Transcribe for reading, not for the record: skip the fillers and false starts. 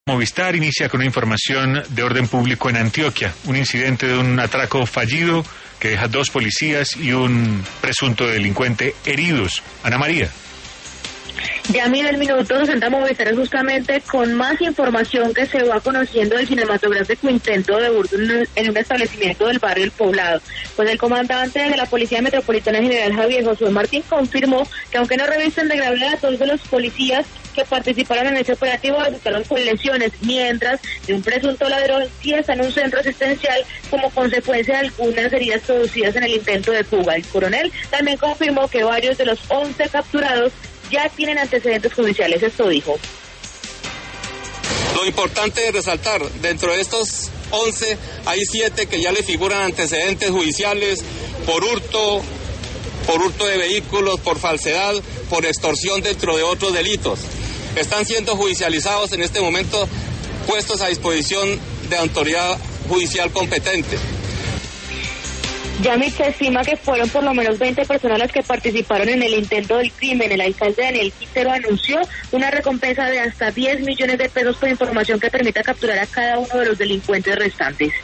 Movistar inicia con una información de orden público en Antioquia, un incidente de un atraco fallido que deja 2 policías y un presunto delincuente heridos. Ana María. Ya mira el minuto, nos sentamos a Movistar justamente con más información que se va conociendo del cinematográfico intento de hurto en un establecimiento del barrio El Poblado. Pues el comandante de la Policía Metropolitana General Javier Josué Martín confirmó que aunque no revisten de gravedad, todos de los policías que participaron en ese operativo resultaron con lesiones, mientras de un presunto ladrón sí está en un centro asistencial como consecuencia de algunas heridas producidas en el intento de fuga. El coronel también confirmó que varios de los 11 capturados ya tienen antecedentes judiciales. Esto dijo. Lo importante es resaltar, dentro de estos 11 hay 7 que ya le figuran antecedentes judiciales por hurto de vehículos, por falsedad, por extorsión, dentro de otros delitos. Están siendo judicializados en este momento, puestos a disposición de autoridad judicial competente. Yamit, se estima que fueron por lo menos 20 personas las que participaron en el intento del crimen. El alcalde Daniel Quintero anunció una recompensa de hasta 10 millones de pesos por información que permita capturar a cada uno de los delincuentes restantes.